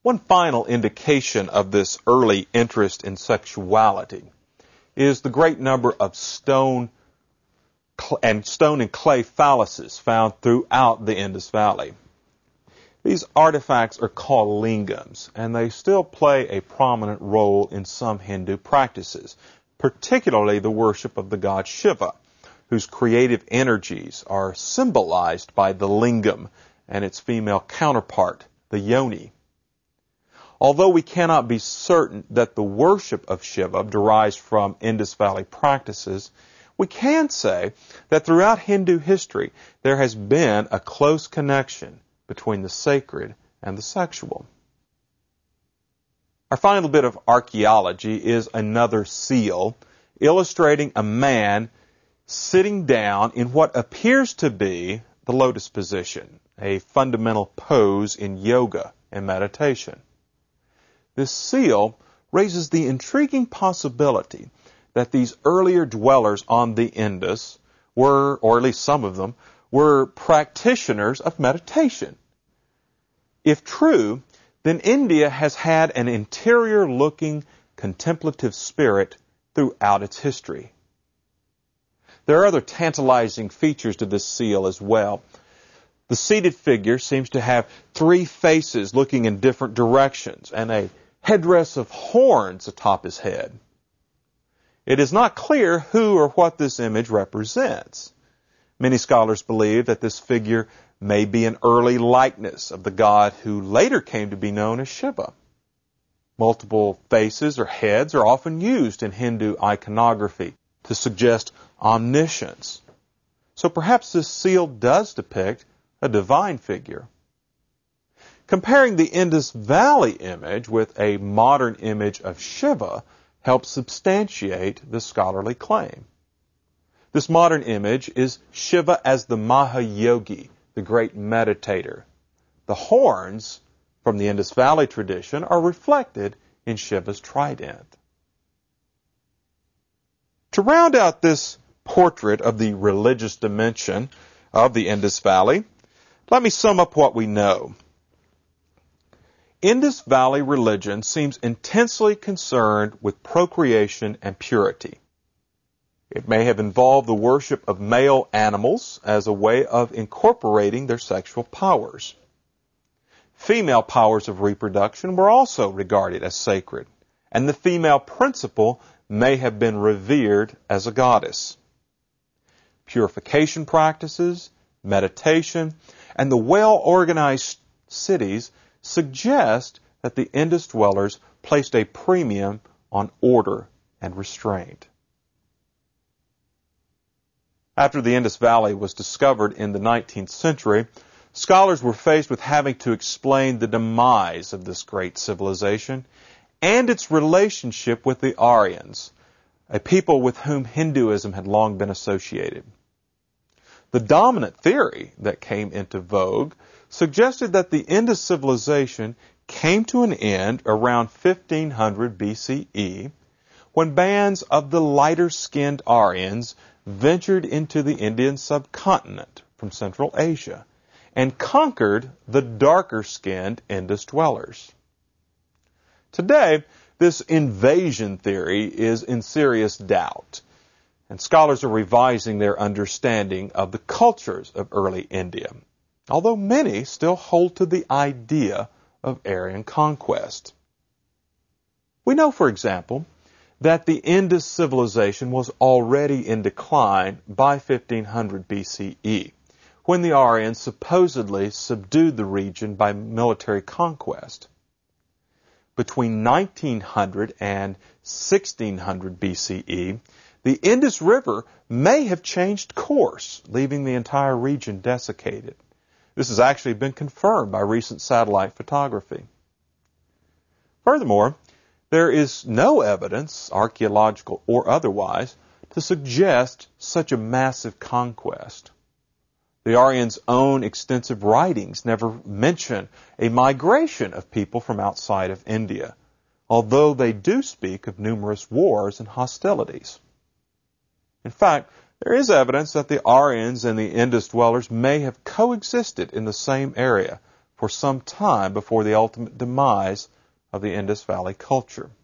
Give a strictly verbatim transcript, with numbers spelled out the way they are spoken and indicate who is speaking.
Speaker 1: One final indication of this early interest in sexuality is the great number of stone and stone and clay phalluses found throughout the Indus Valley. These artifacts are called lingams, and they still play a prominent role in some Hindu practices, particularly the worship of the god Shiva, whose creative energies are symbolized by the lingam and its female counterpart, the yoni. Although we cannot be certain that the worship of Shiva derives from Indus Valley practices, we can say that throughout Hindu history there has been a close connection between the sacred and the sexual. Our final bit of archaeology is another seal illustrating a man sitting down in what appears to be the lotus position, a fundamental pose in yoga and meditation. This seal raises the intriguing possibility that these earlier dwellers on the Indus were, or at least some of them, were practitioners of meditation. If true, then India has had an interior-looking, contemplative spirit throughout its history. There are other tantalizing features to this seal as well. The seated figure seems to have three faces looking in different directions and a headdress of horns atop his head. It is not clear who or what this image represents. Many scholars believe that this figure may be an early likeness of the god who later came to be known as Shiva. Multiple faces or heads are often used in Hindu iconography to suggest omniscience. So perhaps this seal does depict a divine figure. Comparing the Indus Valley image with a modern image of Shiva helps substantiate the scholarly claim. This modern image is Shiva as the Mahayogi, the great meditator. The horns from the Indus Valley tradition are reflected in Shiva's trident. To round out this portrait of the religious dimension of the Indus Valley, let me sum up what we know. Indus Valley religion seems intensely concerned with procreation and purity. It may have involved the worship of male animals as a way of incorporating their sexual powers. Female powers of reproduction were also regarded as sacred, and the female principle may have been revered as a goddess. Purification practices, meditation, and the well-organized cities suggest that the Indus dwellers placed a premium on order and restraint. After the Indus Valley was discovered in the nineteenth century, scholars were faced with having to explain the demise of this great civilization and its relationship with the Aryans, a people with whom Hinduism had long been associated. The dominant theory that came into vogue suggested that the Indus civilization came to an end around fifteen hundred B C E when bands of the lighter-skinned Aryans ventured into the Indian subcontinent from Central Asia and conquered the darker-skinned Indus dwellers. Today, this invasion theory is in serious doubt, and scholars are revising their understanding of the cultures of early India, although many still hold to the idea of Aryan conquest. We know, for example, that the Indus civilization was already in decline by fifteen hundred B C E, when the Aryans supposedly subdued the region by military conquest. Between nineteen hundred and sixteen hundred B C E, the Indus River may have changed course, leaving the entire region desiccated. This has actually been confirmed by recent satellite photography. Furthermore, there is no evidence, archaeological or otherwise, to suggest such a massive conquest. The Aryans' own extensive writings never mention a migration of people from outside of India, although they do speak of numerous wars and hostilities. In fact, there is evidence that the Aryans and the Indus dwellers may have coexisted in the same area for some time before the ultimate demise of the Indus Valley culture.